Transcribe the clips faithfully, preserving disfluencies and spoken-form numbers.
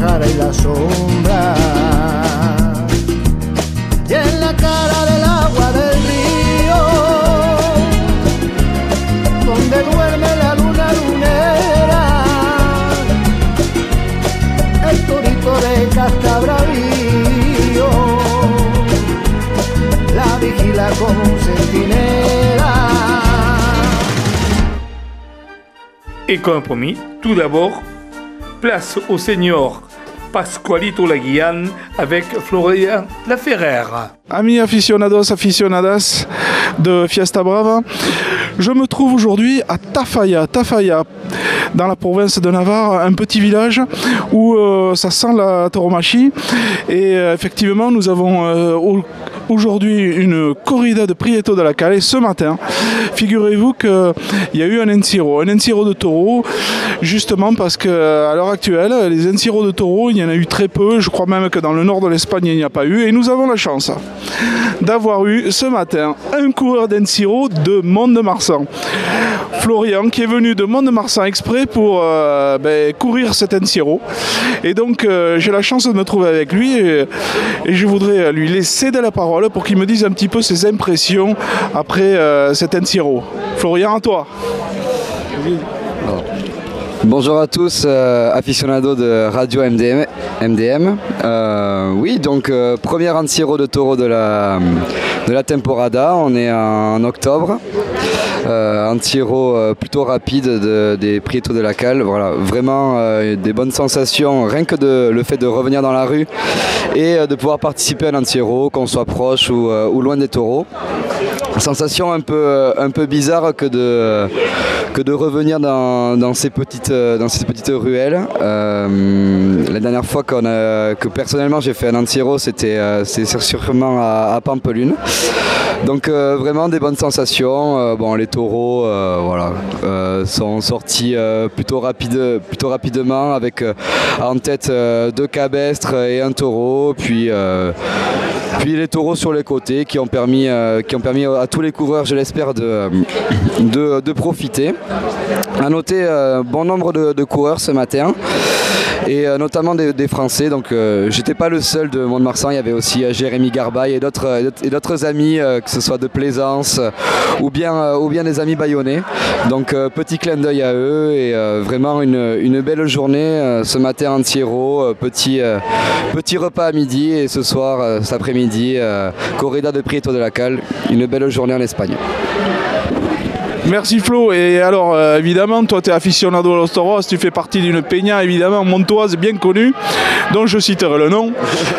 pájara y la sombra. Y en la cara del agua del río, donde duerme la luna lunera, el torito de Cascabravío la vigila como un centinela. Et comme promis, tout d'abord, place au Seigneur Pascualito Laguillan avec Florian Laferrer. Amis aficionados, aficionadas de Fiesta Brava, je me trouve aujourd'hui à Tafalla, Tafalla, dans la province de Navarre, un petit village où euh, ça sent la tauromachie. Et euh, effectivement, nous avons euh, aujourd'hui une corrida de Prieto de la Cal. Et ce matin, figurez-vous qu'il y a eu un encierro, un encierro de taureaux, justement parce qu'à l'heure actuelle, les encierros de taureaux, il y en a eu très peu. Je crois même que dans le nord de l'Espagne, il n'y a pas eu. Et nous avons la chance d'avoir eu ce matin un coureur d'encierro de Mont-de-Marsan. Florian, qui est venu de Mont-de-Marsan exprès pour euh, ben, courir cet encierro. Et donc euh, j'ai la chance de me trouver avec lui et, et je voudrais lui laisser de la parole pour qu'il me dise un petit peu ses impressions après euh, cet encierro. Florian, à toi. Bonjour à tous, euh, aficionados de Radio M D M. M D M. Euh, oui, donc euh, premier encierro de taureau de la, de la temporada, on est en octobre. Euh, un tiro euh, plutôt rapide de, des Prieto de la Cal, voilà, vraiment euh, des bonnes sensations, rien que de, le fait de revenir dans la rue et euh, de pouvoir participer à un tiro, qu'on soit proche ou, euh, ou loin des taureaux. Sensation un peu, un peu bizarre que de, que de revenir dans, dans, ces petites, dans ces petites ruelles. Euh, la dernière fois qu'on a, que personnellement j'ai fait un encierro, c'était euh, sûrement à, à Pampelune. Donc euh, vraiment des bonnes sensations. Euh, bon, les taureaux euh, voilà, euh, sont sortis euh, plutôt, rapide, plutôt rapidement avec euh, en tête euh, deux cabestres et un taureau. Puis, euh, puis les taureaux sur les côtés qui ont permis, euh, qui ont permis à tous les coureurs, je l'espère, de, de, de profiter. À noter euh, bon nombre de, de coureurs ce matin. Et euh, notamment des, des Français, donc euh, j'étais pas le seul de Mont-de-Marsan, il y avait aussi euh, Jérémy Garbaille et d'autres et d'autres amis, euh, que ce soit de Plaisance euh, ou, bien, euh, ou bien des amis bayonnais. Donc euh, petit clin d'œil à eux et euh, vraiment une, une belle journée euh, ce matin en Tiro, euh, petit, euh, petit repas à midi et ce soir, euh, cet après-midi, euh, corrida de Prieto de la Cal, une belle journée en Espagne. Merci Flo, et alors euh, évidemment toi tu es aficionado a los toros, tu fais partie d'une peña évidemment montoise bien connue dont je citerai le nom.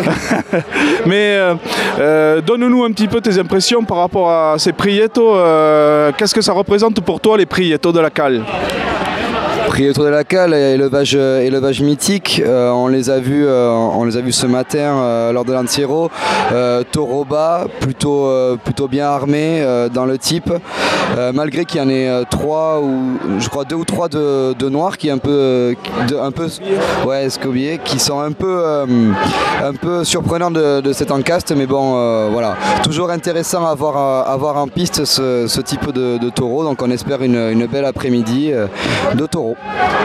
Mais euh, euh, donne-nous un petit peu tes impressions par rapport à ces Prieto, euh, qu'est-ce que ça représente pour toi les Prieto de la Cal? Prieto de la Cal, élevage, élevage mythique, euh, on les a vus, euh, on les a vus ce matin euh, lors de l'Encierro. Euh, taureau bas, plutôt, euh, plutôt bien armé euh, dans le type, euh, malgré qu'il y en ait euh, trois ou je crois deux ou trois de, de noirs qui est un peu, de, un peu, ouais, escobiés, qui sont un peu, euh, un peu surprenants de, de cet encaste, mais bon, euh, voilà, toujours intéressant à voir, à, à voir en piste ce, ce type de, de taureau. Donc on espère une, une belle après-midi euh, de taureau.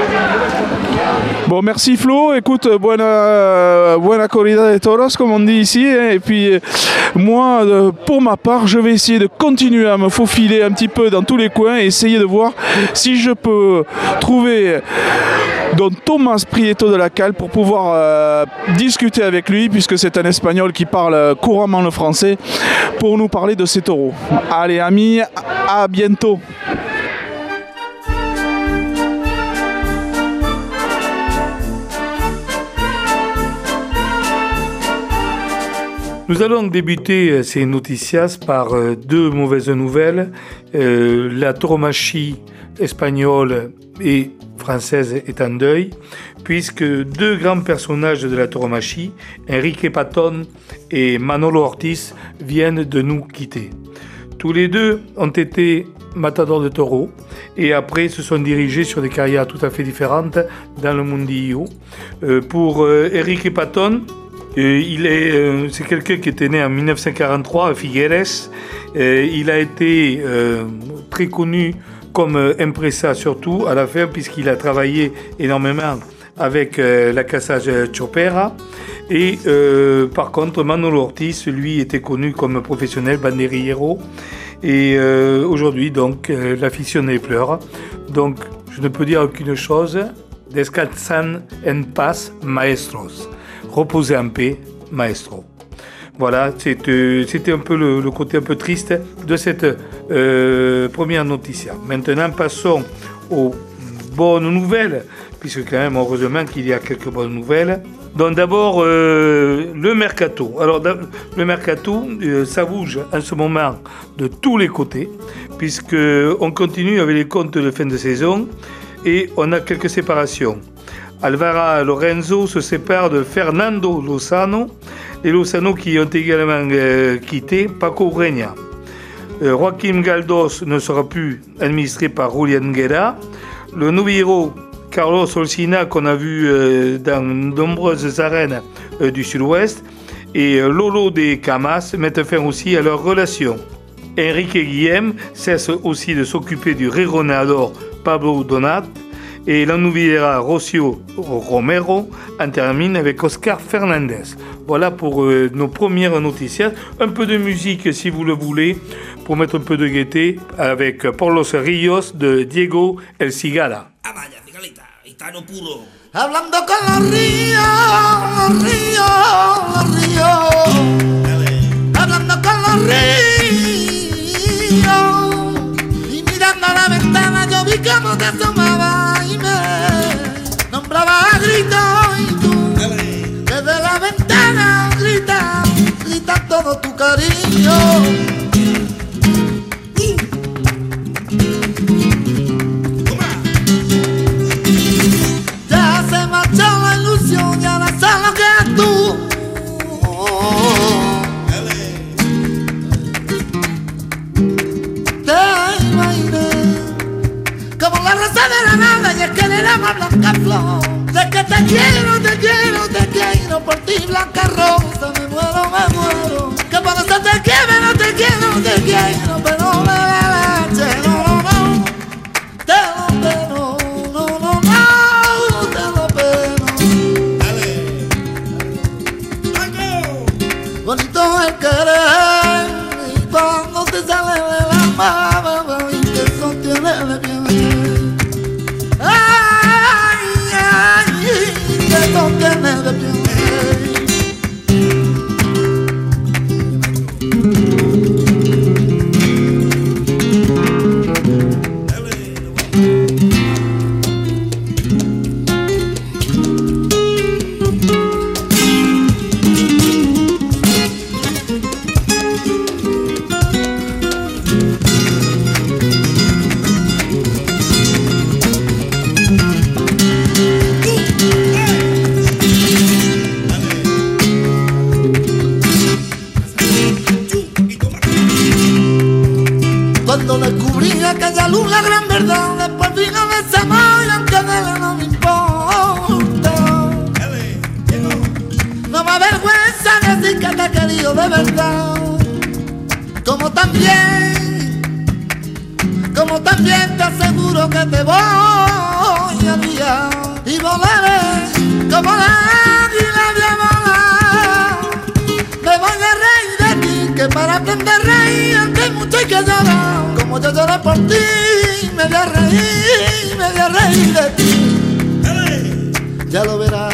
Bon, merci Flo, écoute, buena, buena corrida de toros comme on dit ici, et puis moi pour ma part je vais essayer de continuer à me faufiler un petit peu dans tous les coins et essayer de voir si je peux trouver Don Tomás Prieto de la Cal pour pouvoir euh, discuter avec lui, puisque c'est un Espagnol qui parle couramment le français, pour nous parler de ces taureaux. Allez amis, à bientôt. Nous allons débuter ces noticias par deux mauvaises nouvelles. Euh, la tauromachie espagnole et française est en deuil, puisque deux grands personnages de la tauromachie, Enrique Patton et Manolo Ortiz, viennent de nous quitter. Tous les deux ont été matadors de taureaux et après se sont dirigés sur des carrières tout à fait différentes dans le mundillo. Euh, pour euh, Enrique Patton, Euh, il est, euh, c'est quelqu'un qui était né en dix-neuf cent quarante-trois à Figueres. Euh, il a été euh, très connu comme impresa, surtout à la fin, puisqu'il a travaillé énormément avec euh, la Casage Chopera. Et euh, par contre, Manolo Ortiz, lui, était connu comme professionnel banderillero. Et euh, aujourd'hui, donc, euh, l'afficionné pleure. Donc, je ne peux dire qu'une chose, descansan en paz, maestros. Reposez en paix, maestro. Voilà, c'était, c'était un peu le, le côté un peu triste de cette euh, première noticia. Maintenant, passons aux bonnes nouvelles, puisque quand même, heureusement qu'il y a quelques bonnes nouvelles. Donc d'abord, euh, le mercato. Alors, le mercato, euh, ça bouge en ce moment de tous les côtés, puisqu'on continue avec les comptes de fin de saison et on a quelques séparations. Alvaro Lorenzo se sépare de Fernando Lozano, les Lozano qui ont également euh, quitté Paco Ureña. Euh, Joaquim Galdos ne sera plus administré par Julián Guerra. Le novillero Carlos Olcina, qu'on a vu euh, dans nombreuses arènes euh, du sud-ouest, et euh, Lolo de Camas mettent fin aussi à leur relation. Enrique Guillem cesse aussi de s'occuper du rejonador Pablo Donat, et la novillera Rocio Romero en termine avec Oscar Fernandez. Voilà pour euh, nos premières noticias. Un peu de musique si vous le voulez, pour mettre un peu de gaieté, avec Por los Ríos de Diego El Cigala. Ah, vaya, Cigalita, gitano puro. Hablando con los ríos, los ríos, los ríos. Hablando con los ríos. Y mirando a la ventana yo vi cómo te asomaba y me nombraba a grito. Y tú, desde la ventana, grita, grita todo tu cariño. Ya no sé lo que es tú. Te imaginé como la rosa de la nada y es que le damos blanca flor. De que te quiero, te quiero, te quiero por ti, blanca rosa. Me muero, me muero. Que por eso te quiero, no te quiero, te quiero, pero me da leche, no, no, no. Te lo pero, no, no, no, te lo pero. Bonito el querer y cuando te sale de la mano y te sostiene de bien. Ay, ay, te sostiene de bien. Cuando descubrí aquella luz, la gran verdad, después vino ese amor y aunque de él no me importa. No me avergüenza decir que te he querido de verdad. Como también, como también te aseguro que te voy a guiar y volaré como la águila de volar. Me voy a reír de ti, que para aprender a reír antes mucho hay que llorar. Como yo lloré por ti, me voy a reír, me voy a reír de ti. Ya lo verás.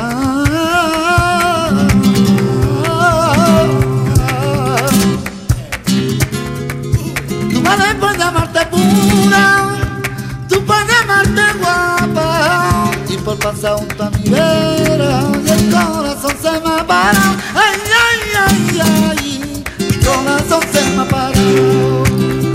Tú vales por llamarte pura, tú por llamarte guapa, y por pasar junto a mi vera y el corazón se me ha parado. Ay, ay, ay, ay, mi corazón se me ha parado.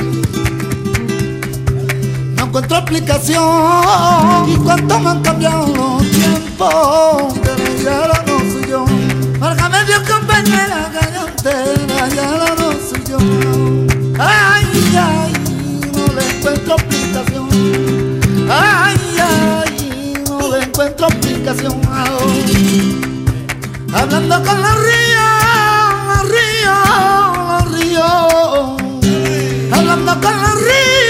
No encuentro explicación y cuánto me han cambiado los tiempos. Que no, ya ahora no soy yo. Válgame Dios, compañera, que yo entera, ya ahora no soy yo. Ay, ay, no le encuentro explicación. Ay, ay, no le encuentro explicación. Hablando con los ríos, los ríos, los ríos. Hablando con los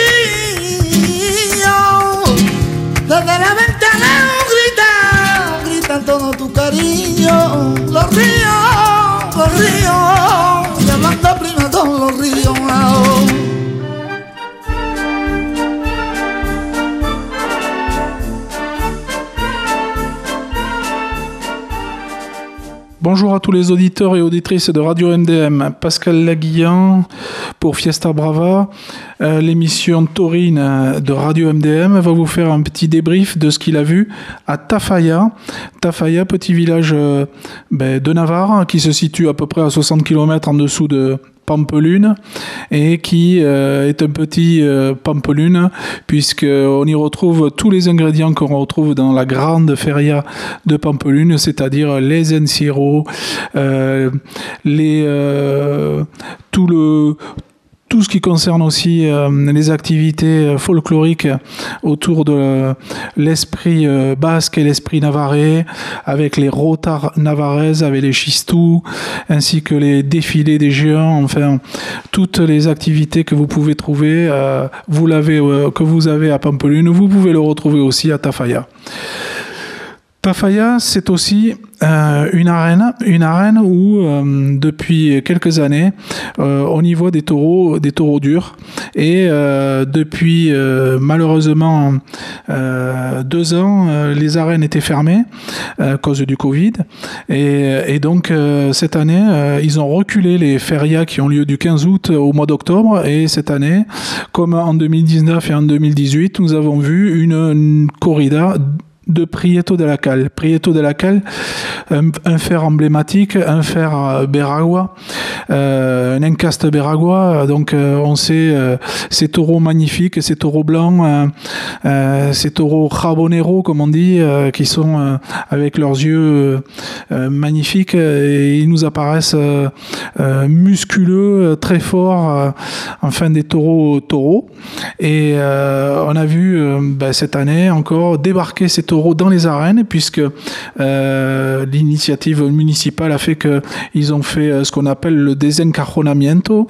ríos. Desde la ventana grita, Bonjour à tous les auditeurs et auditrices de Radio M D M. Pascal Laguillan pour Fiesta Brava. Euh, l'émission taurine de Radio M D M va vous faire un petit débrief de ce qu'il a vu à Tafalla. Tafalla, petit village euh, ben, de Navarre qui se situe à peu près à soixante kilomètres en dessous de Pampelune et qui euh, est un petit euh, Pampelune puisqu'on y retrouve tous les ingrédients qu'on retrouve dans la grande feria de Pampelune, c'est-à-dire les encierros, euh, les, euh, tout le... Tout ce qui concerne aussi euh, les activités folkloriques autour de euh, l'esprit euh, basque et l'esprit navarrais, avec les rotas navaraises, avec les chistous, ainsi que les défilés des géants, enfin, toutes les activités que vous pouvez trouver, euh, vous l'avez, euh, que vous avez à Pampelune, vous pouvez le retrouver aussi à Tafalla. Tafalla, c'est aussi euh, une arène, une arène où euh, depuis quelques années, euh, on y voit des taureaux, des taureaux durs, et euh, depuis euh, malheureusement euh, deux ans, euh, les arènes étaient fermées euh, à cause du Covid, et, et donc euh, cette année, euh, ils ont reculé les férias qui ont lieu du quinze août au mois d'octobre, et cette année, comme en deux mille dix-neuf et en deux mille dix-huit, nous avons vu une, une corrida de Prieto de la Cal. Prieto de la Cal, un, un fer emblématique, un fer euh, Beragua, euh, un encaste Beragua. Donc euh, on sait euh, ces taureaux magnifiques, ces taureaux blancs, euh, euh, ces taureaux jabonero comme on dit, euh, qui sont euh, avec leurs yeux euh, magnifiques, et ils nous apparaissent euh, euh, musculeux, très forts, euh, enfin des taureaux taureaux. Et euh, on a vu euh, ben, cette année encore débarquer ces taureaux dans les arènes, puisque euh, l'initiative municipale a fait qu'ils ont fait ce qu'on appelle le desencajonamiento,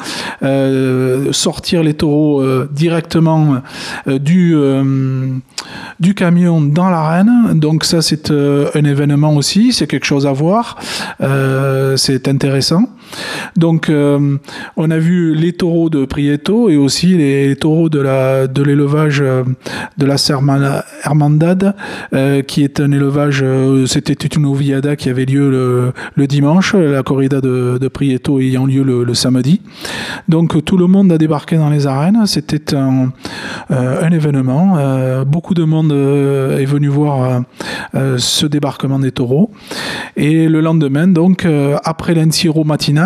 euh, sortir les taureaux euh, directement euh, du, euh, du camion dans l'arène. Donc ça, c'est euh, un événement aussi, c'est quelque chose à voir, euh, c'est intéressant. Donc euh, on a vu les taureaux de Prieto et aussi les, les taureaux de la de l'élevage euh, de la Sermana Hermandad, euh, qui est un élevage, euh, c'était une oviada qui avait lieu le, le dimanche, la corrida de, de Prieto ayant lieu le, le samedi. Donc tout le monde a débarqué dans les arènes, c'était un, euh, un événement, euh, beaucoup de monde euh, est venu voir euh, ce débarquement des taureaux, et le lendemain, donc euh, après l'encierro matinal,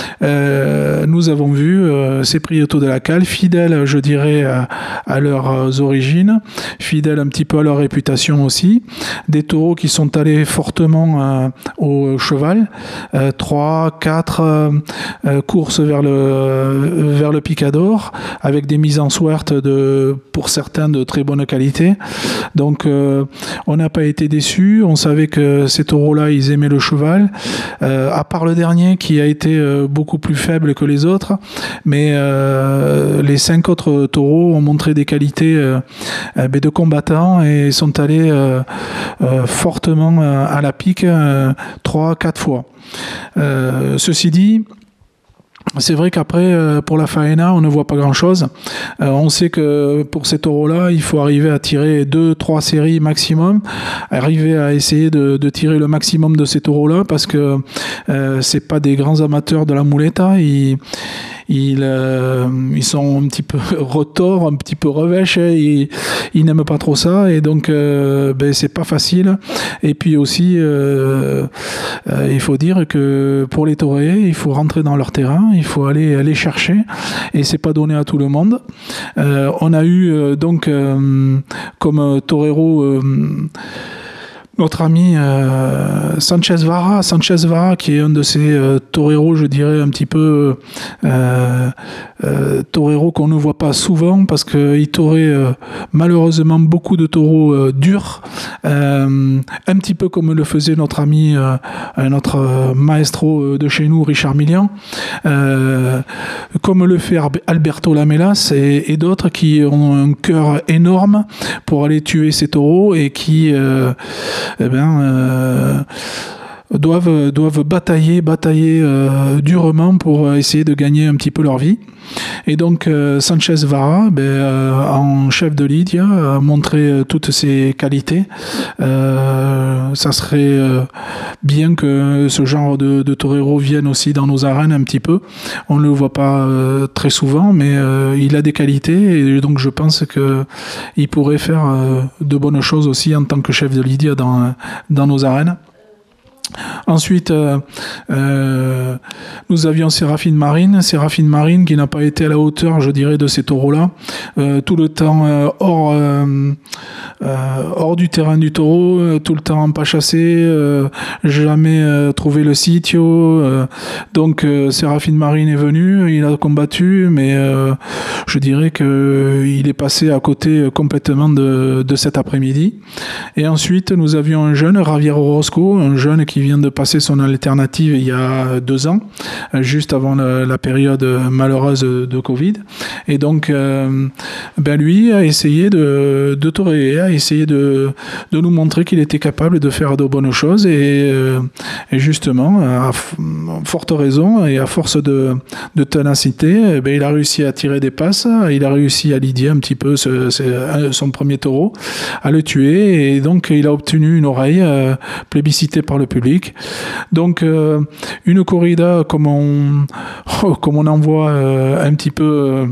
Euh, nous avons vu euh, ces Prieto de la Cal, fidèles, je dirais, à, à leurs origines, fidèles un petit peu à leur réputation aussi, des taureaux qui sont allés fortement euh, au cheval, euh, trois, quatre euh, courses vers le, vers le picador, avec des mises en suerte de, pour certains de très bonne qualité. Donc euh, on n'a pas été déçus, on savait que ces taureaux-là, ils aimaient le cheval, euh, à part le dernier qui a été beaucoup plus faible que les autres, mais euh, les cinq autres taureaux ont montré des qualités euh, de combattants et sont allés euh, euh, fortement à la pique euh, trois, quatre fois. Euh, ceci dit, c'est vrai qu'après, pour la faena, on ne voit pas grand-chose. Euh, on sait que pour ces taureaux-là, il faut arriver à tirer deux, trois séries maximum, arriver à essayer de, de tirer le maximum de ces taureaux-là, parce que euh, c'est pas des grands amateurs de la muleta. Ils, ils, euh, ils sont un petit peu retors, un petit peu revêches, ils, ils n'aiment pas trop ça, et donc euh, ben, c'est pas facile. Et puis aussi, euh, euh, il faut dire que pour les taureaux, il faut rentrer dans leur terrain, il faut aller aller chercher, et c'est pas donné à tout le monde. Euh, on a eu euh, donc euh, comme torero euh, notre ami euh, Sanchez Vara, Sanchez Vara, qui est un de ces euh, toreros, je dirais, un petit peu euh, euh, torero qu'on ne voit pas souvent, parce qu'il taurait euh, malheureusement beaucoup de taureaux euh, durs, euh, un petit peu comme le faisait notre ami, euh, notre maestro de chez nous, Richard Millian, euh, comme le fait Alberto Lamelas et, et d'autres qui ont un cœur énorme pour aller tuer ces taureaux, et qui euh, eh ben, euh, doivent, doivent batailler, batailler euh, durement pour essayer de gagner un petit peu leur vie. Et donc euh, Sanchez Vara, ben, euh, en chef de Lydia, a montré euh, toutes ses qualités. Euh, ça serait euh, bien que ce genre de, de torero vienne aussi dans nos arènes un petit peu. On ne le voit pas euh, très souvent, mais euh, il a des qualités et donc je pense qu'il pourrait faire euh, de bonnes choses aussi en tant que chef de Lydia dans, dans nos arènes. Ensuite, euh, euh, nous avions Séraphine Marine, Séraphine Marine qui n'a pas été à la hauteur, je dirais, de ces taureaux-là. Euh, tout le temps euh, hors, euh, euh, hors du terrain du taureau, euh, tout le temps pas chassé, euh, jamais euh, trouvé le sitio. Euh, donc euh, Séraphine Marine est venu, il a combattu, mais euh, je dirais qu'il est passé à côté complètement de, de cet après-midi. Et ensuite, nous avions un jeune, Javier Orozco, un jeune qui vient de passer son alternative il y a deux ans, juste avant la, la période malheureuse de Covid. Et donc, euh, ben lui a essayé de, de toréer, a essayé de, de nous montrer qu'il était capable de faire de bonnes choses. Et, euh, et justement, à forte raison et à force de, de ténacité, ben il a réussi à tirer des passes, il a réussi à lidier un petit peu ce, ce, son premier taureau, à le tuer. Et donc, il a obtenu une oreille euh, plébiscitée par le public. Donc euh, une corrida comme on, oh, comme on en voit euh, un petit peu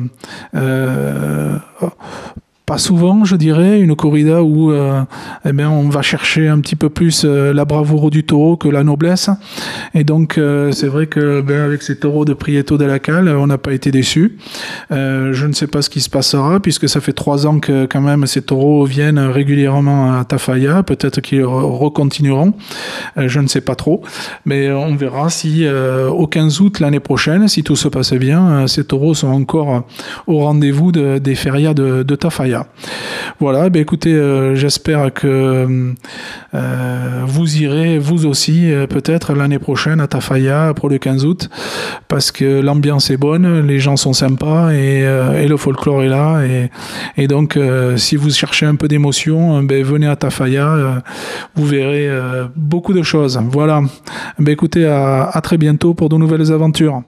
euh, oh, pas souvent, je dirais, une corrida où euh, eh bien, on va chercher un petit peu plus euh, la bravoure du taureau que la noblesse. Et donc, euh, c'est vrai que ben, avec ces taureaux de Prieto de la Cale, on n'a pas été déçus. Euh, je ne sais pas ce qui se passera, puisque ça fait trois ans que quand même ces taureaux viennent régulièrement à Tafalla. Peut-être qu'ils recontinueront. Euh, je ne sais pas trop. Mais on verra si euh, au quinze août l'année prochaine, si tout se passe bien, euh, ces taureaux sont encore au rendez-vous de, des férias de, de Tafalla. Voilà, ben écoutez, euh, j'espère que euh, vous irez, vous aussi, euh, peut-être l'année prochaine à Tafalla pour le quinze août, parce que l'ambiance est bonne, les gens sont sympas et, euh, et le folklore est là. Et, et donc, euh, si vous cherchez un peu d'émotion, ben venez à Tafalla, euh, vous verrez euh, beaucoup de choses. Voilà, ben écoutez, à, à très bientôt pour de nouvelles aventures.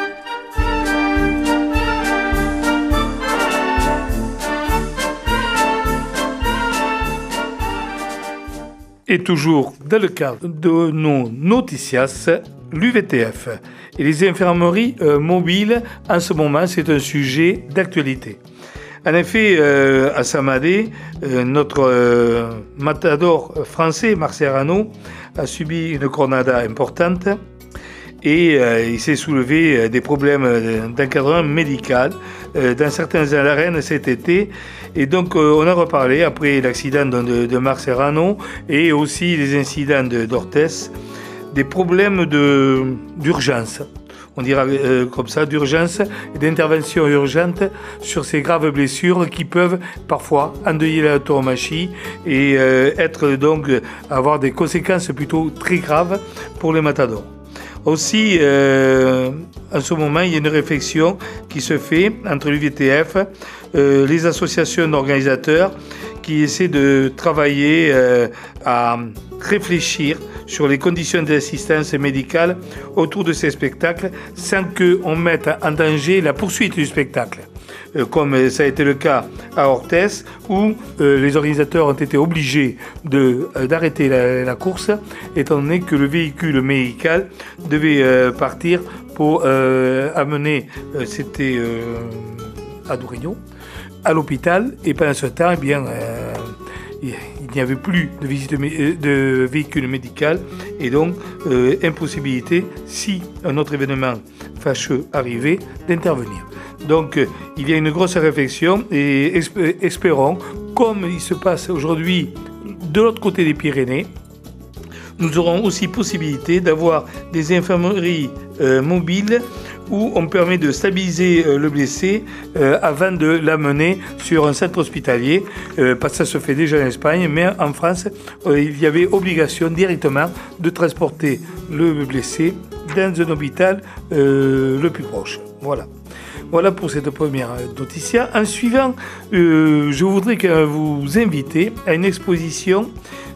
Et toujours dans le cadre de nos noticias, l'U V T F et les infirmeries euh, mobiles, en ce moment, c'est un sujet d'actualité. En effet, euh, à Samadé, euh, notre euh, matador français, Marc Serrano, a subi une cornada importante et euh, il s'est soulevé euh, des problèmes d'encadrement médical euh, dans certaines arènes cet été. Et donc, euh, on a reparlé après l'accident de, de Marc Serrano et aussi les incidents de, d'Orthez, des problèmes de, d'urgence. On dira euh, comme ça, d'urgence et d'intervention urgente sur ces graves blessures qui peuvent parfois endeuiller la tauromachie et euh, être donc avoir des conséquences plutôt très graves pour les matadors. Aussi, euh, en ce moment, il y a une réflexion qui se fait entre l'U V T F, euh, les associations d'organisateurs qui essaient de travailler euh, à réfléchir sur les conditions d'assistance médicale autour de ces spectacles sans qu'on mette en danger la poursuite du spectacle. Euh, comme ça a été le cas à Orthez, où euh, les organisateurs ont été obligés de, euh, d'arrêter la, la course, étant donné que le véhicule médical devait euh, partir pour euh, amener, euh, c'était euh, à Dourignon, à l'hôpital, et pendant ce temps, eh bien, euh, il n'y avait plus de, visite de véhicule médical, et donc euh, impossibilité, si un autre événement fâcheux arrivait, d'intervenir. Donc, euh, il y a une grosse réflexion et esp- espérons, comme il se passe aujourd'hui de l'autre côté des Pyrénées, nous aurons aussi possibilité d'avoir des infirmeries euh, mobiles où on permet de stabiliser euh, le blessé euh, avant de l'amener sur un centre hospitalier, euh, parce que ça se fait déjà en Espagne, mais en France, euh, il y avait obligation directement de transporter le blessé dans un hôpital euh, le plus proche. Voilà. Voilà pour cette première noticia. En suivant, euh, je voudrais que vous inviter à une exposition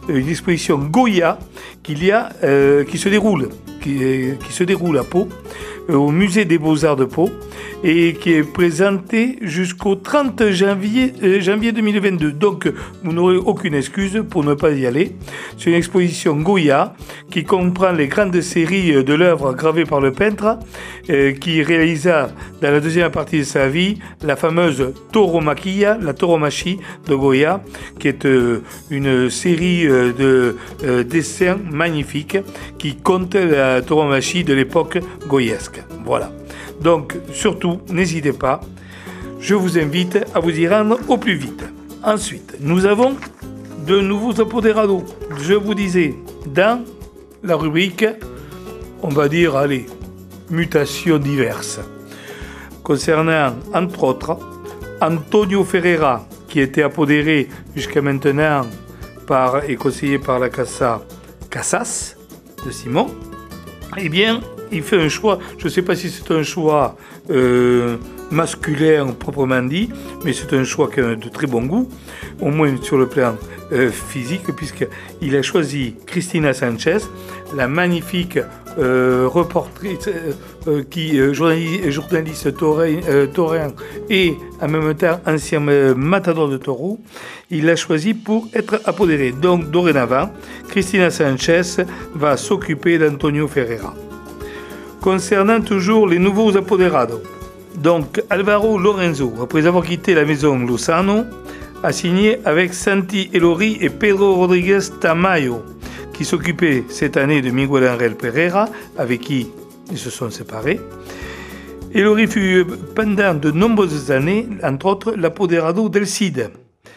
une exposition Goya qu'il y a, euh, qui se déroule, qui, qui se déroule à Pau, euh, au musée des Beaux-Arts de Pau, et qui est présentée jusqu'au trente janvier, euh, janvier deux mille vingt-deux. Donc, vous n'aurez aucune excuse pour ne pas y aller. C'est une exposition Goya qui comprend les grandes séries de l'œuvre gravée par le peintre, euh, qui réalisa dans la deuxième partie de sa vie la fameuse Tauromaquia, la tauromachie de Goya, qui est euh, une série euh, de euh, dessins magnifiques qui compte la tauromachie de l'époque goyesque. Voilà. Donc, surtout, n'hésitez pas. Je vous invite à vous y rendre au plus vite. Ensuite, nous avons de nouveaux apoderados. Je vous disais, dans la rubrique, on va dire, allez, mutations diverses. Concernant, entre autres, Antonio Ferreira, qui était apodéré jusqu'à maintenant par, et conseillé par la Casa Casas de Simon, eh bien, il fait un choix, je ne sais pas si c'est un choix euh, masculin proprement dit, mais c'est un choix qui a de très bon goût, au moins sur le plan euh, physique, puisqu'il a choisi Cristina Sanchez, la magnifique euh, reportrice, euh, qui euh, journaliste, journaliste taurin, euh, taurin et en même temps ancien euh, matador de taureau. Il l'a choisi pour être apodéré. Donc dorénavant, Cristina Sanchez va s'occuper d'Antonio Ferreira. Concernant toujours les nouveaux apoderados, donc Alvaro Lorenzo, après avoir quitté la maison Lozano, a signé avec Santi Elori et Pedro Rodriguez Tamayo, qui s'occupaient cette année de Miguel Angel Pereira, avec qui ils se sont séparés. Elori fut pendant de nombreuses années, entre autres, l'apoderado del Cid.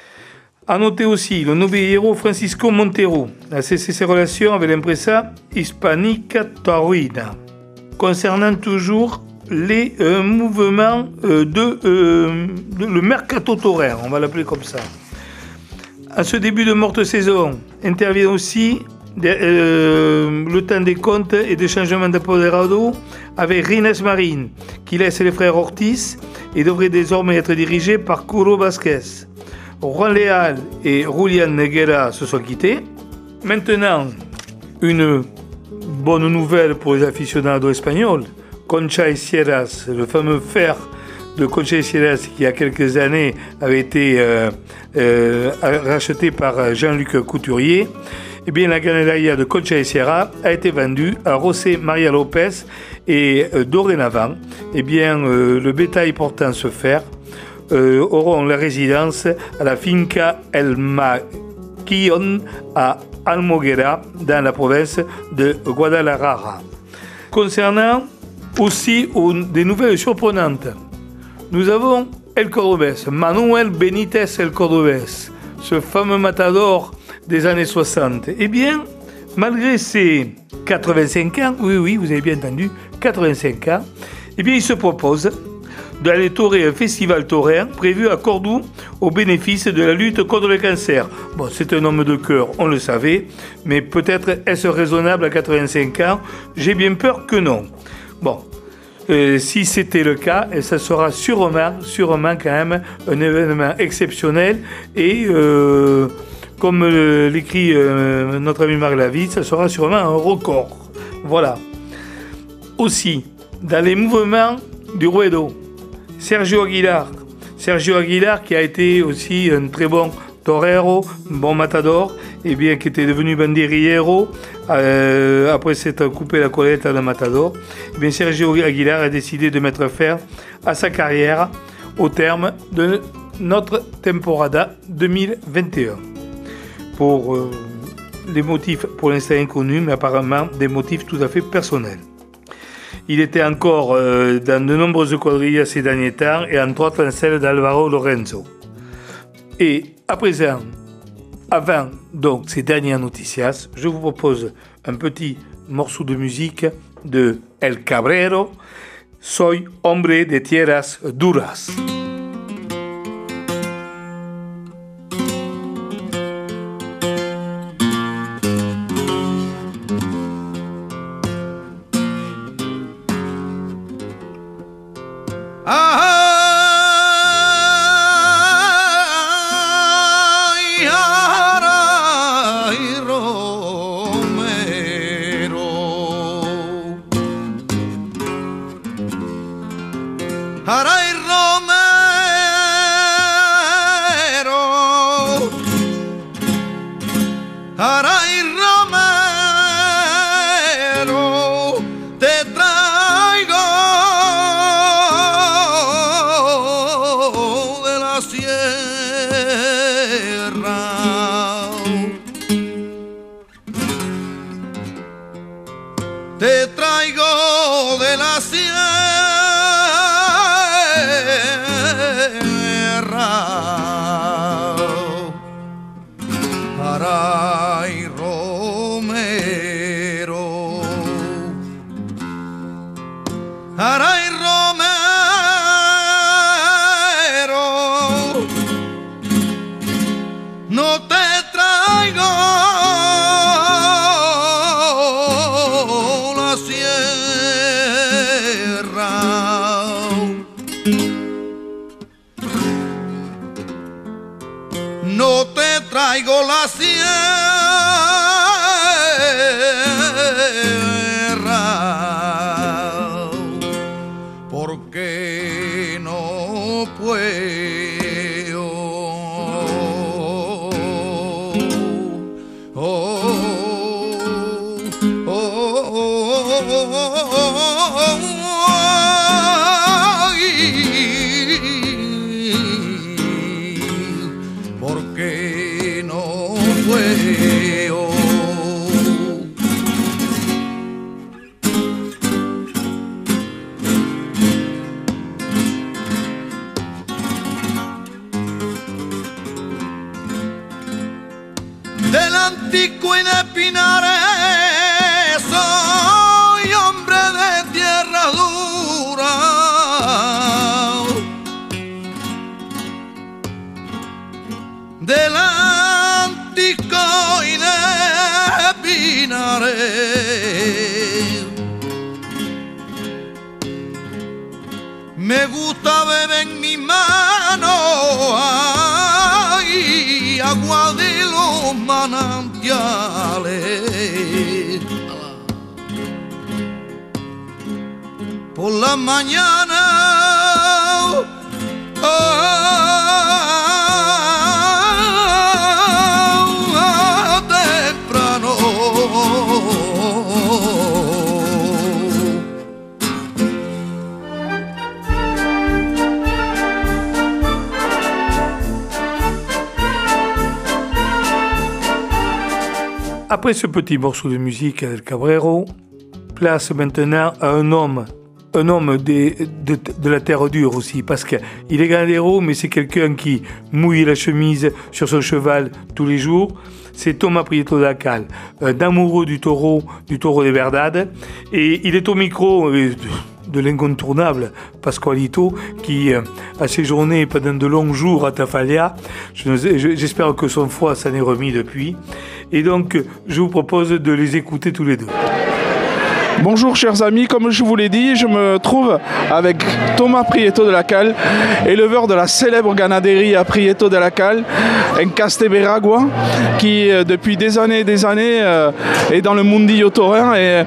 A noter aussi le novillero Francisco Montero a cessé ses relations avec l'impresa Hispanica Taurina. Concernant toujours les euh, mouvements euh, de, euh, de le mercato taurin, on va l'appeler comme ça. À ce début de morte saison, intervient aussi de, euh, le temps des comptes et des changements d'apoderado avec Rines Marin, qui laisse les frères Ortiz et devrait désormais être dirigé par Curo Vasquez. Juan Leal et Julián Neguera se sont quittés. Maintenant, une bonne nouvelle pour les aficionados espagnols. Concha y Sierras, le fameux fer de Concha y Sierras qui il y a quelques années avait été euh, euh, racheté par Jean-Luc Couturier, eh bien la ganadería de Concha y Sierras a été vendue à José María López et euh, dorénavant, eh bien euh, le bétail portant ce fer euh, auront la résidence à la Finca El Maquillon à Almoguera, dans la province de Guadalajara. Concernant aussi des nouvelles surprenantes, nous avons El Cordobés, Manuel Benítez El Cordobés, ce fameux matador des années soixante. Eh bien, malgré ses quatre-vingt-cinq ans, oui, oui, vous avez bien entendu, quatre-vingt-cinq ans, eh bien, il se propose d'aller torer un festival taurin prévu à Cordoue au bénéfice de la lutte contre le cancer. Bon, c'est un homme de cœur, on le savait, mais peut-être est-ce raisonnable à quatre-vingt-cinq ans? J'ai bien peur que non. Bon, euh, si c'était le cas, ça sera sûrement, sûrement quand même un événement exceptionnel et euh, comme euh, l'écrit euh, notre ami Marc Lavie, ça sera sûrement un record. Voilà. Aussi, dans les mouvements du ruedo, Sergio Aguilar. Sergio Aguilar qui a été aussi un très bon torero, un bon matador, et bien qui était devenu banderillero euh, après s'être coupé la colette de matador. Et bien Sergio Aguilar a décidé de mettre fin à sa carrière au terme de notre temporada deux mille vingt et un. Pour euh, des motifs pour l'instant inconnus, mais apparemment des motifs tout à fait personnels. Il était encore euh, dans de nombreuses quadrilles ces derniers temps, et entre autres dans celle d'Alvaro Lorenzo. Et à présent, avant donc ces dernières noticias, je vous propose un petit morceau de musique de El Cabrero, Soy hombre de tierras duras. Aray Romero, te traigo de la sierra. Te traigo de la sierra. Aray Romero, Aray Romero, no te traigo la sierra. No te traigo la sierra, porque no puedo. Oh, oh, oh, porque no puedo. Del Antico y de Pinares soy hombre de tierra dura. Del Antico y de Pinares me gusta beber en mi mano ay, agua de los manantiales. Por la mañana oh, temprano Après ce petit morceau de musique El Cabrero, place maintenant à un homme, un homme de, de, de la terre dure aussi, parce qu'il est ganadero, mais c'est quelqu'un qui mouille la chemise sur son cheval tous les jours. C'est Thomas Prieto de la Cal, un amoureux du taureau, du taureau de Verdad, et il est au micro de, de l'incontournable Pascualito, qui a séjourné pendant de longs jours à Tafalla. J'espère que son foie s'en est remis depuis. Et donc, je vous propose de les écouter tous les deux. Bonjour chers amis, comme je vous l'ai dit, je me trouve avec Thomas Prieto de la Cal, éleveur de la célèbre ganaderie à Prieto de la Cal, en Casteberagua, qui depuis des années et des années est dans le mundillo taurin. Et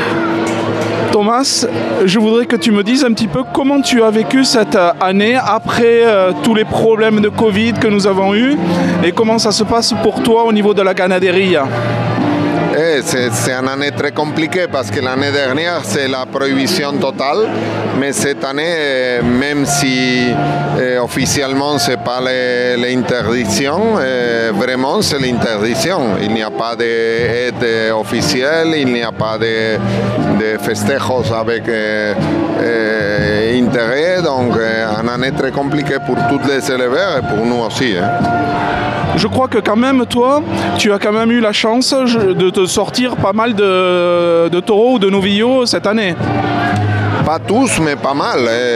Thomas, je voudrais que tu me dises un petit peu comment tu as vécu cette année après euh, tous les problèmes de Covid que nous avons eus et comment ça se passe pour toi au niveau de la ganaderie. Eh, c'est une année très compliquée parce que l'année dernière c'est la prohibition totale, mais cette année, même si eh, officiellement c'est pas l'interdiction, eh, vraiment c'est l'interdiction. Il n'y a pas d'aide officielle, il n'y a pas de, de festejos avec eh, eh, intérêt, donc eh, une année très compliquée pour tous les éleveurs et pour nous aussi. Hein. Je crois que quand même, toi, tu as quand même eu la chance de te sortir pas mal de, de taureaux ou de novillos cette année. Pas tous, mais pas mal.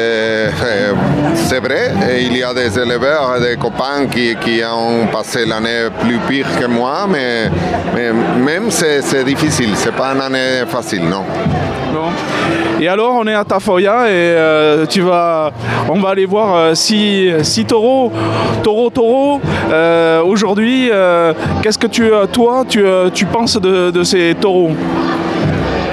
C'est vrai, il y a des éleveurs et des copains qui, qui ont passé l'année plus pire que moi, mais, mais même c'est difficile, c'est pas une année facile, non. Bon. Et alors, on est à Tafoya et euh, tu vas, on va aller voir euh, six, six taureaux, taureaux, taureaux. Euh, Aujourd'hui, euh, qu'est-ce que tu, toi, tu, tu penses de, de ces taureaux?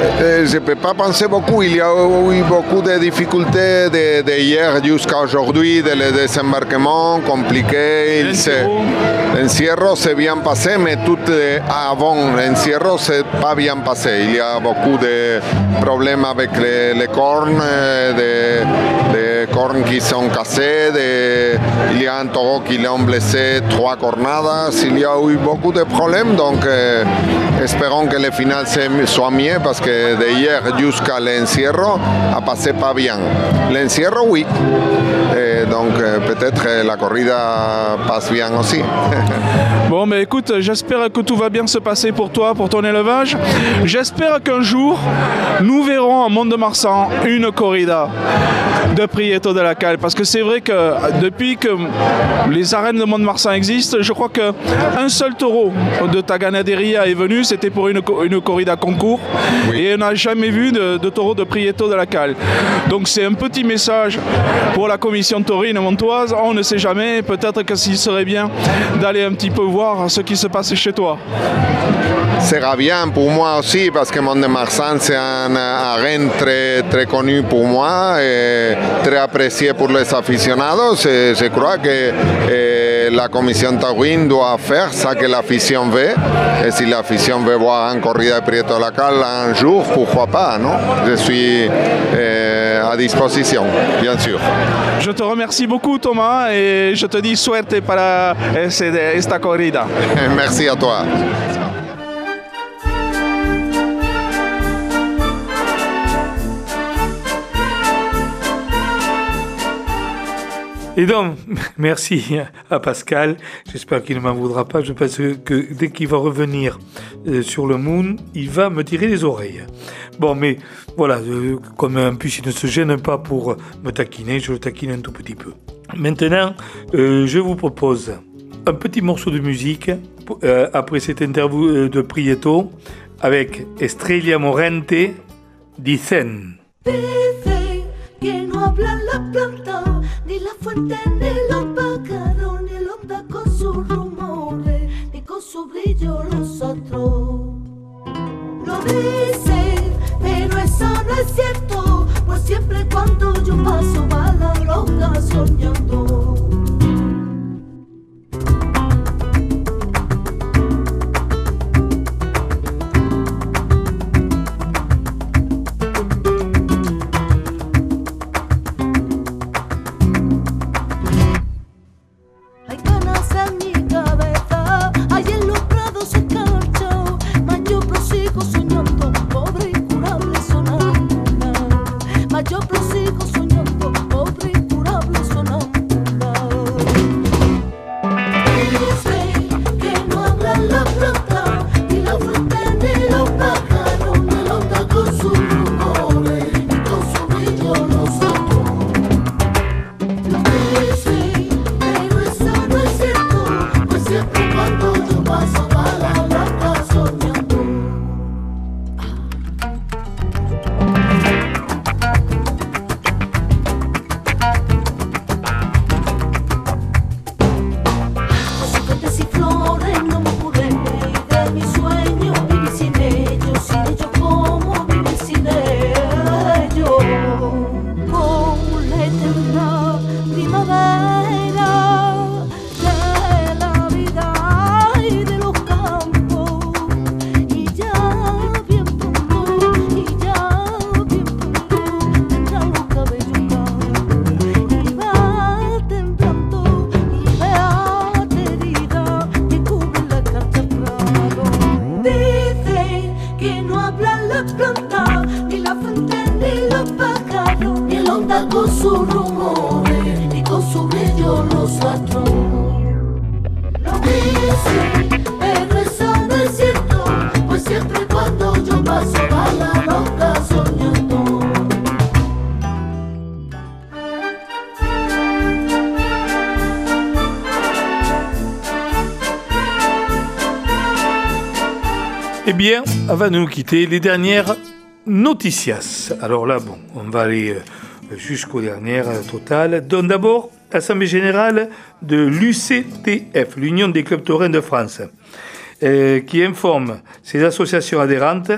euh, je ne peux pas penser beaucoup. Il y a eu beaucoup de difficultés de, de hier jusqu'à aujourd'hui, de le désembarquement compliqué. L'encierro s'est bien passé, mais tout avant l'encierro s'est pas bien passé. Il y a beaucoup de problèmes avec les, les cornes, des de cornes qui sont cassées. De, il y a un taureau qui l'a blessé, trois cornadas. Il y a eu beaucoup de problèmes, donc euh, espérons que le final soit mieux parce que de hier jusqu'à l'encierro a passé pas bien. L'encierro, oui. Et donc euh, peut-être la corrida passe bien aussi. Bon, mais écoute, j'espère que tout va bien se passer pour toi, pour ton élevage. J'espère qu'un jour, nous verrons à Mont-de-Marsan une corrida de Prieto de la Cal. Parce que c'est vrai que depuis que les arènes de Mont-de-Marsan existent, je crois qu'un seul taureau de ta ganaderia est venu, c'était pour une, une corrida concours. Oui. Et on n'a jamais vu de, de taureau de Prieto de la Cal. Donc c'est un petit message pour la commission taurine montoise. On ne sait jamais, peut-être que s'il serait bien d'aller un petit peu voir ce qui se passe chez toi. Sera bien pour moi aussi parce que Mont-de-Marsan c'est un arène très, très connu pour moi et très apprécié pour les aficionados. Et je crois que eh, la commission taurine doit faire ça que l'afición veut. Et si l'afición veut voir un corrida de Prieto de la Cal un jour, pourquoi pas, non? Je suis eh, à disposition, bien sûr. Je te remercie beaucoup Thomas et je te dis suerte para esta corrida. Merci à toi. Et donc, merci à Pascal. J'espère qu'il ne m'en voudra pas. Je pense que dès qu'il va revenir euh, sur le Moon, il va me tirer les oreilles. Bon, mais voilà, euh, comme en plus il ne se gêne pas pour me taquiner, je le taquine un tout petit peu. Maintenant, euh, je vous propose un petit morceau de musique euh, après cette interview de Prieto avec Estrella Morente, Dicen. Que no habla la planta, ni la fuente, ni los pájaros, ni el onda con sus rumores, ni con su brillo los astros. Lo dicen, pero eso no es cierto, pues siempre cuando yo paso va la loca soñando. Eh bien, avant de nous quitter, les dernières noticias. Alors là, bon, on va aller jusqu'aux dernières totales. Donc d'abord, l'Assemblée générale de l'U C T F, l'Union des clubs taurins de France, euh, qui informe ses associations adhérentes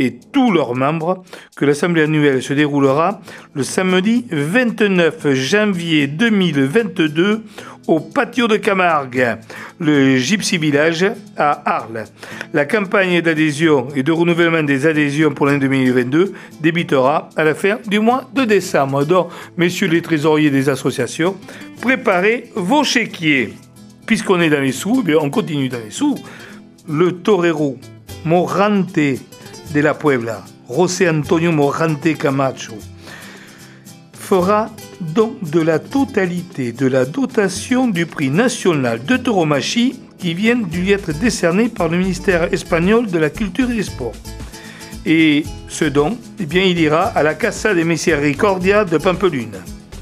et tous leurs membres que l'Assemblée annuelle se déroulera le samedi vingt-neuf janvier deux mille vingt-deux au patio de Camargue, le Gypsy Village à Arles. La campagne d'adhésion et de renouvellement des adhésions pour l'année deux mille vingt-deux débutera à la fin du mois de décembre. Donc, messieurs les trésoriers des associations, préparez vos chéquiers. Puisqu'on est dans les sous, on continue dans les sous. Le torero Morante de la Puebla, José Antonio Morante Camacho, fera don de la totalité de la dotation du prix national de tauromachie qui vient de lui être décerné par le ministère espagnol de la Culture et des Sports. Et ce don, eh bien, il ira à la Casa de Misericordia de Pampelune.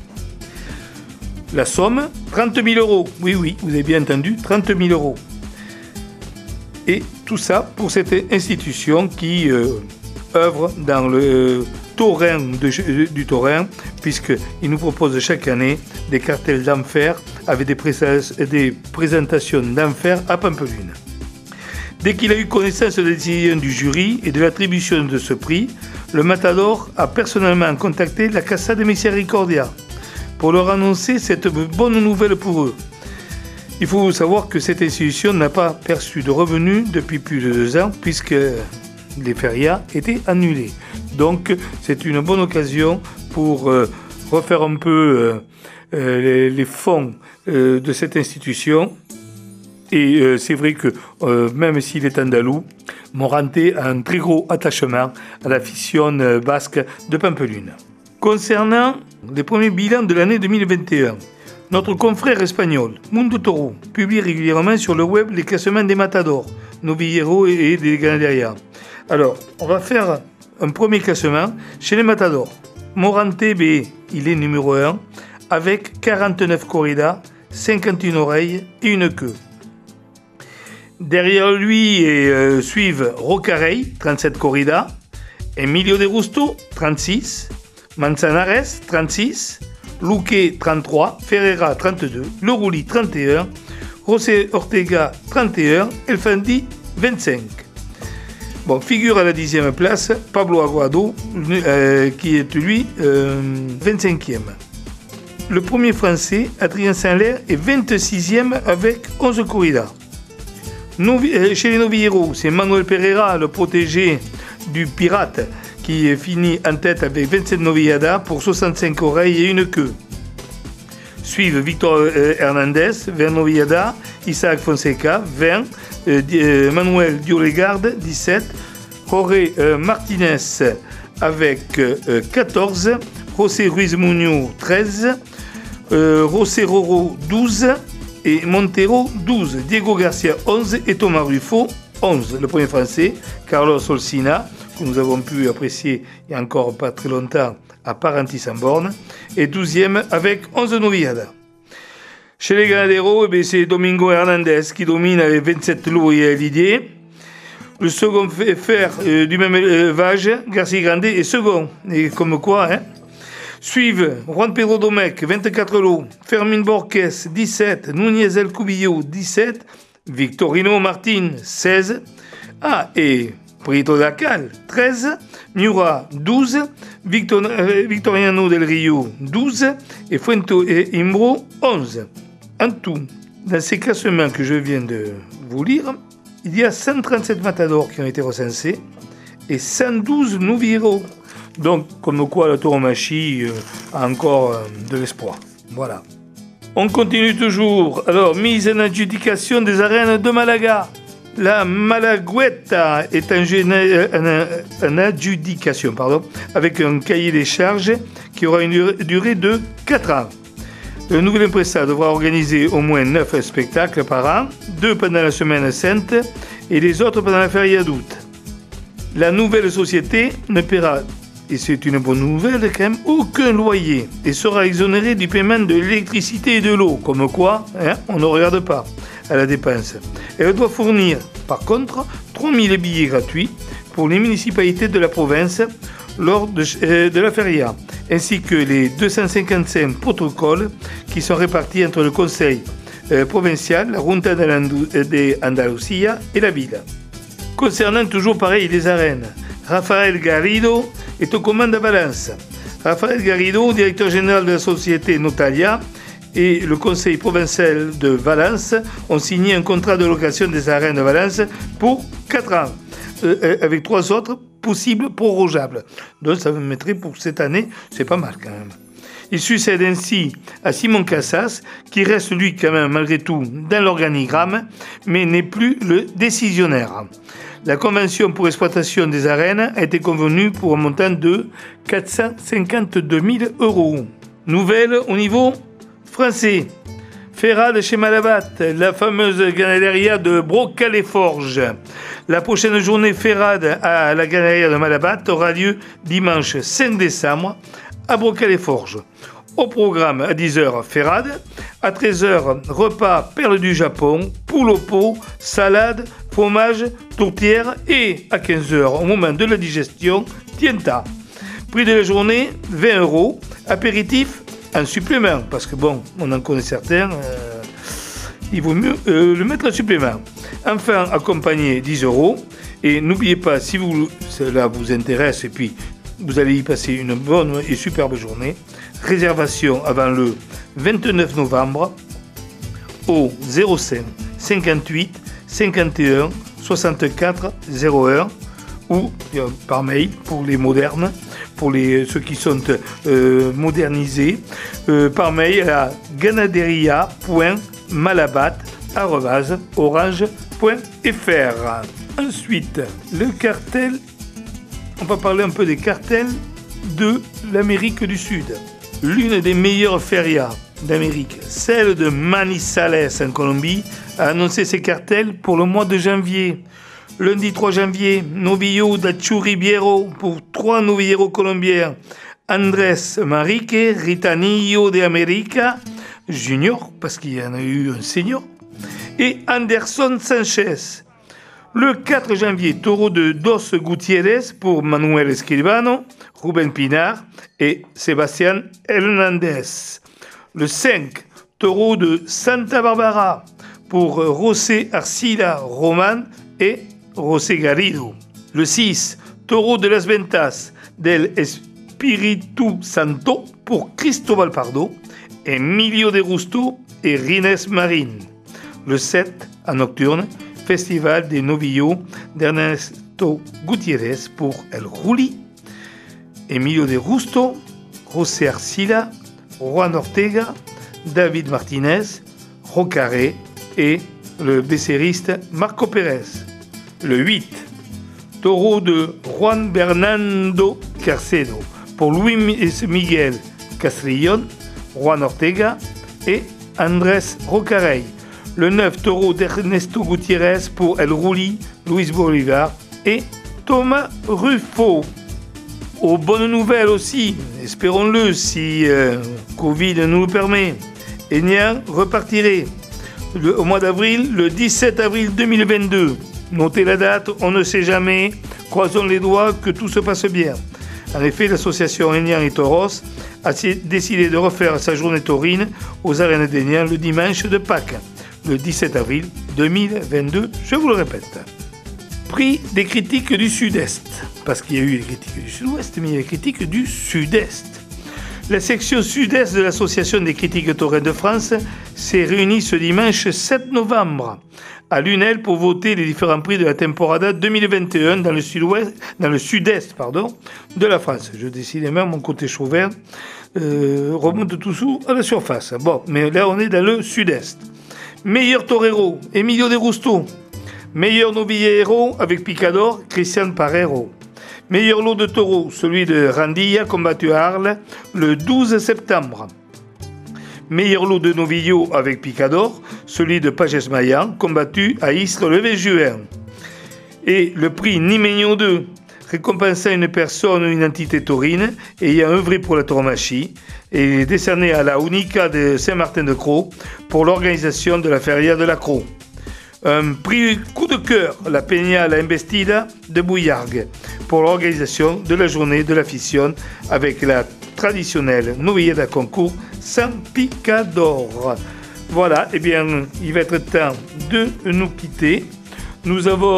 La somme, trente mille euros. Oui, oui, vous avez bien entendu, trente mille euros. Et tout ça pour cette institution qui euh, œuvre dans le euh, Taurin de, du Taurin, puisqu'il nous propose chaque année des cartels d'enfer avec des, présas, des présentations d'enfer à Pampelune. Dès qu'il a eu connaissance de la décision du jury et de l'attribution de ce prix, le Matador a personnellement contacté la Casa de Misericordia pour leur annoncer cette bonne nouvelle pour eux. Il faut savoir que cette institution n'a pas perçu de revenus depuis plus de deux ans puisque les férias étaient annulés. Donc c'est une bonne occasion pour euh, refaire un peu euh, euh, les, les fonds euh, de cette institution. Et euh, c'est vrai que euh, même s'il est andalou, Morante a un très gros attachement à la fiction euh, basque de Pampelune. Concernant les premiers bilans de l'année deux mille vingt et un, notre confrère espagnol, Mundo Toro, publie régulièrement sur le web les classements des matadors, novilleros et des ganaderia. Alors, on va faire un premier classement chez les matadors. Morante B, il est numéro un, avec quarante-neuf corridas, cinquante et un oreilles et une queue. Derrière lui et, euh, suivent Rocarey, trente-sept corridas, Emilio de Rusto, trente-six, Manzanares, trente-six, Luque, trente-trois, Ferreira, trente-deux, Loruli, trente et un, José Ortega, trente et un, Elfandi, vingt-cinq. Bon, figure à la dixième place Pablo Aguado, euh, qui est lui euh, vingt-cinquième. Le premier français, Adrien Saint-Lair, est vingt-sixième avec onze corridas. Novi- euh, chez les novilleros, c'est Manuel Pereira, le protégé du pirate, qui finit en tête avec vingt-sept novilladas pour soixante-cinq oreilles et une queue. Suivent Victor euh, Hernandez, vingt novilladas, Isaac Fonseca, vingt, euh, euh, Manuel Diolegarde, dix-sept, Jorge euh, Martinez avec euh, quatorze, José Ruiz Muñoz, treize, euh, José Roro, douze, et Montero, douze, Diego Garcia, onze, et Thomas Ruffo, onze. Le premier français, Carlos Olsina, que nous avons pu apprécier il y a encore pas très longtemps à Parentis-en-Born, et douzième avec onze novilladas. Chez les ganaderos, eh c'est Domingo Hernandez qui domine avec vingt-sept lots et lidiers. Le second fer euh, du même élevage, Garcia Grande, est second. Et comme quoi, hein. Suivent Juan Pedro Domecq, vingt-quatre lots, Fermín Borges, dix-sept, Núñez El Cubillo, dix-sept, Victorino Martin, seize, ah, et Prieto Dacal, treize, Miura, douze, Victor, euh, Victoriano del Rio, douze, et Fuento et Imbro, onze. En tout, dans ces classements que je viens de vous lire, il y a cent trente-sept matadors qui ont été recensés et cent douze novilleros. Donc, comme quoi la tauromachie euh, a encore euh, de l'espoir. Voilà. On continue toujours. Alors, mise en adjudication des arènes de Malaga. La Malagueta est en, en, en adjudication, pardon, avec un cahier des charges qui aura une durée de quatre ans. Le nouvel impresa devra organiser au moins neuf spectacles par an, deux pendant la semaine sainte et les autres pendant la feria d'août. La nouvelle société ne paiera, et c'est une bonne nouvelle quand même, aucun loyer et sera exonérée du paiement de l'électricité et de l'eau, comme quoi hein, on ne regarde pas à la dépense. Elle doit fournir par contre trois mille billets gratuits pour les municipalités de la province lors de, euh, de la feria, ainsi que les deux cent cinquante-cinq protocoles qui sont répartis entre le conseil euh, provincial, la Junta de Andalucía et la ville. Concernant toujours pareil les arènes, Rafael Garrido est aux commandes à Valence. Rafael Garrido, directeur général de la société Notalia, et le conseil provincial de Valence ont signé un contrat de location des arènes de Valence pour quatre ans, euh, avec trois autres possibles prorogeables. Donc ça me mettrait pour cette année, c'est pas mal quand même. Il succède ainsi à Simon Cassas, qui reste lui quand même malgré tout dans l'organigramme, mais n'est plus le décisionnaire. La convention pour exploitation des arènes a été convenue pour un montant de quatre cent cinquante-deux mille euros. Nouvelle au niveau français. Ferrade chez Malabat, la fameuse ganaderia de Brocq-les-Forges. La prochaine journée Ferrade à la ganaderia de Malabat aura lieu dimanche cinq décembre à Brocq-les-Forges. Au programme à dix heures Ferrade, à treize heures repas perles du Japon, poule au pot, salade, fromage, tourtière et à quinze heures au moment de la digestion, tienta. Prix de la journée vingt euros, apéritif en supplément, parce que bon, on en connaît certains, euh, il vaut mieux euh, le mettre en supplément. Enfin, accompagné dix euros, et n'oubliez pas, si vous, cela vous intéresse, et puis vous allez y passer une bonne et superbe journée, réservation avant le vingt-neuf novembre au zéro cinq cinquante-huit cinquante et un soixante-quatre zéro un ou euh, par mail pour les modernes, pour les, ceux qui sont euh, modernisés, euh, par mail à ganaderia point malabat arobase orange point f r. Ensuite, le cartel, on va parler un peu des cartels de l'Amérique du Sud. L'une des meilleures ferias d'Amérique, celle de Manizales en Colombie, a annoncé ses cartels pour le mois de janvier. Lundi trois janvier, novillo d'Achuribiero pour trois novilleros colombiens. Andrés Marique, Ritanillo de América, junior, parce qu'il y en a eu un senior, et Anderson Sanchez. Le quatre janvier, taureau de Dos Gutiérrez pour Manuel Escribano, Ruben Pinar et Sébastien Hernández. Le cinq, taureau de Santa Barbara pour José Arcila Roman et José Garrido. Le six, taureau de Las Ventas del Espíritu Santo pour Cristóbal Pardo, Emilio de Rusto et Rines Marin. Le sept, en nocturne, Festival des Novillos d'Ernesto Gutiérrez pour El Juli, Emilio de Rusto, José Arcila, Juan Ortega, David Martinez, Rocaré et le bécériste Marco Pérez. Le huit, taureau de Juan Bernardo Carcedo pour Luis Miguel Castrillon, Juan Ortega et Andrés Rocarey. Le neuf, taureau d'Ernesto Gutiérrez pour El Juli, Luis Bolivar et Thomas Ruffo. Aux bonnes nouvelles aussi, espérons-le si euh, Covid nous le permet, Enyang repartirait le, au mois d'avril, le dix-sept avril deux mille vingt-deux. Notez la date, on ne sait jamais, croisons les doigts que tout se passe bien. En effet, l'association Enyang et Toros a décidé de refaire sa journée taurine aux arènes d'Enyang le dimanche de Pâques, le dix-sept avril deux mille vingt-deux, je vous le répète. Prix des critiques du Sud-Est, parce qu'il y a eu les critiques du Sud-Ouest, mais il y a les critiques du Sud-Est. La section Sud-Est de l'Association des critiques taurines de France s'est réunie ce dimanche sept novembre à Lunel pour voter les différents prix de la Temporada deux mille vingt et un dans le Sud-Ouest, dans le Sud-Est, pardon, de la France. Je décide même mon côté chauvin euh, remonte tout sous à la surface. Bon, mais là on est dans le Sud-Est. Meilleur torero, Emilio de Rusto. Meilleur novillero avec Picador, Christian Parrero. Meilleur lot de taureaux, celui de Randilla, combattu à Arles le douze septembre. Meilleur lot de novillos avec Picador, celui de Pages Mayan, combattu à Istres le vingt juin. Et le prix Nimeño deux, récompensant une personne ou une entité taurine ayant œuvré pour la tauromachie, et décerné à la Unica de Saint-Martin-de-Croix pour l'organisation de la Feria de la Croix. Un prix coup de cœur, la Peña La Embestida de Bouillargues, pour l'organisation de la journée de l'afición avec la traditionnelle novillada concours sans picador. Voilà, eh bien, il va être temps de nous quitter. Nous avons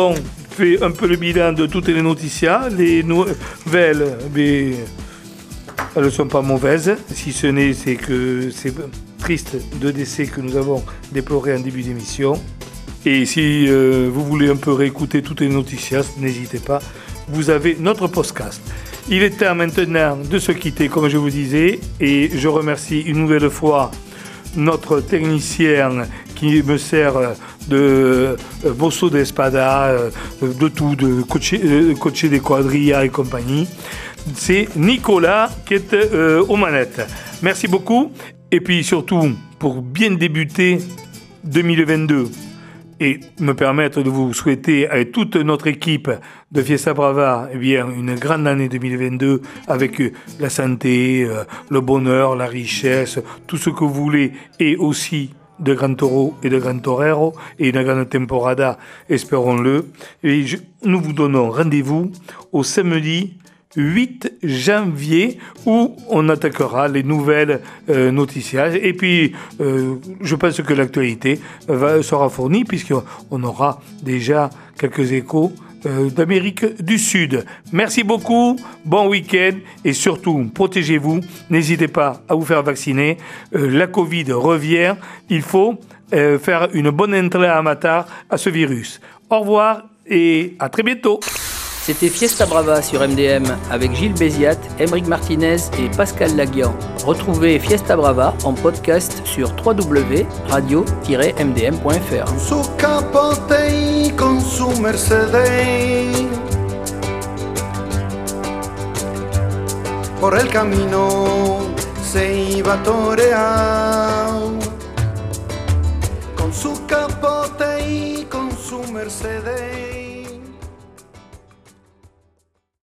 fait un peu le bilan de toutes les noticias. Les nouvelles, mais elles ne sont pas mauvaises, si ce n'est c'est que c'est triste de décès que nous avons déploré en début d'émission. Et si euh, vous voulez un peu réécouter toutes les noticias, n'hésitez pas, vous avez notre podcast. Il est temps maintenant de se quitter, comme je vous disais, et je remercie une nouvelle fois notre technicien qui me sert de euh, bosso d'espada, euh, de tout, de coacher, euh, coacher des quadrillas et compagnie. C'est Nicolas qui est euh, aux manettes. Merci beaucoup. Et puis surtout, pour bien débuter deux mille vingt-deux et me permettre de vous souhaiter avec toute notre équipe de Fiesta Brava eh bien, une grande année deux mille vingt-deux avec la santé, euh, le bonheur, la richesse, tout ce que vous voulez et aussi de grands taureaux et de grands toreros et une grande temporada, espérons-le. Et je, nous vous donnons rendez-vous au samedi huit janvier où on attaquera les nouvelles euh, noticiages et puis euh, je pense que l'actualité va, sera fournie puisqu'on aura déjà quelques échos euh, d'Amérique du Sud. Merci beaucoup, bon week-end et surtout protégez-vous, n'hésitez pas à vous faire vacciner, euh, la Covid revient, il faut euh, faire une bonne entrée à Matar à ce virus. Au revoir et à très bientôt. C'était Fiesta Brava sur M D M avec Gilles Béziat, Émeric Martinez et Pascal Laguian. Retrouvez Fiesta Brava en podcast sur w w w point radio tiret m d m point f r. Con su capote y con su Mercedes, por el camino se iba a torear. Con su capote y con su Mercedes.